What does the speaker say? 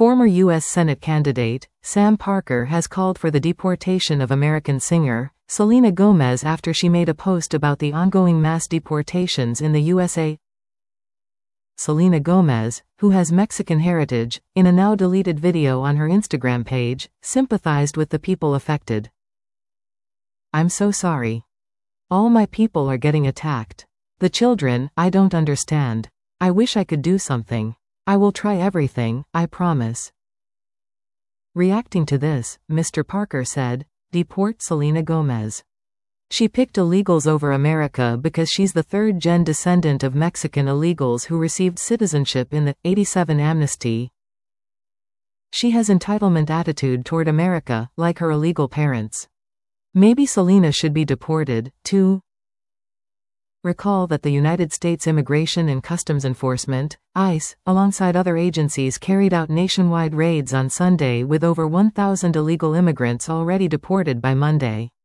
Former U.S. Senate candidate, Sam Parker has called for the deportation of American singer, Selena Gomez after she made a post about the ongoing mass deportations in the USA. Selena Gomez, who has Mexican heritage, in a now-deleted video on her Instagram page, sympathized with the people affected. "I'm so sorry. All my people are getting attacked. The children, I don't understand. I wish I could do something. I will try everything, I promise." Reacting to this, Mr. Parker said, "Deport Selena Gomez. She picked illegals over America because she's the third-gen descendant of Mexican illegals who received citizenship in the '87 amnesty. She has entitlement attitude toward America, like her illegal parents. Maybe Selena should be deported, too." Recall that the United States Immigration and Customs Enforcement, ICE, alongside other agencies carried out nationwide raids on Sunday with over 1,000 illegal immigrants already deported by Monday.